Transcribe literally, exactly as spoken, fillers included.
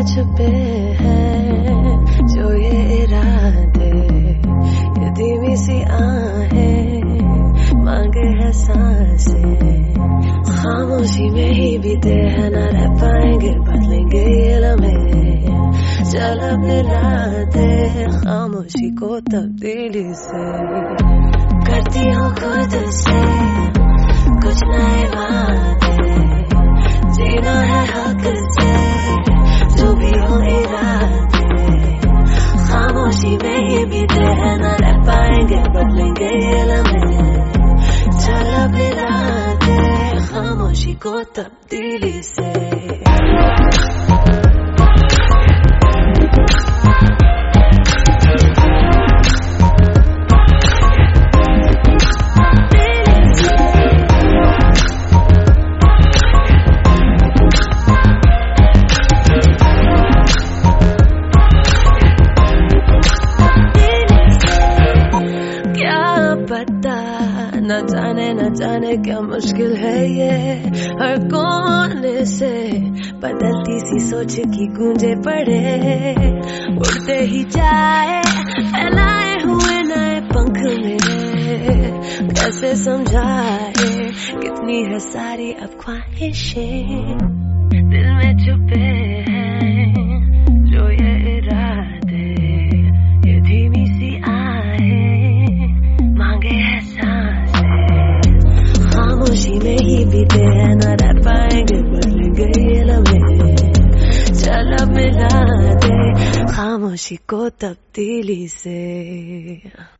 छुपे हैं जो ये इरादे, ये धीमी सी आहें मांगे है सांसें, खामोशी में ही बीते हैं ना रह पाएंगे, बदलेंगे ये लम्हे, चल अब मिलाते खामोशी को तब्दीली से, करती हूँ खुद से कुछ नए वादे, जीना है हक से जो भी हो इरादे, खामोशी में ही बीते हैं ना रह पाएंगे, बदलेंगे ये लम्हे, चल अब मिलाते खामोशी को तब्दीली से। न जाने न जाने क्या मुश्किल है ये, हर कोने से बदलती सी सोच की गूंजे पड़े, उड़ते ही जाए फैलाए हुए नए पंख मेरे, कैसे समझाए कितनी है सारी अब ख्वाहिशें दिल में छुपे हैं जो ये इरादे, ये धीमी सी आहें मांगे है खामोशी में ही बीते हैं ना रह पाएंगे, बदलेंगे ये लम्हे, चल अब मिला दे खामोशी को तब्दीली से।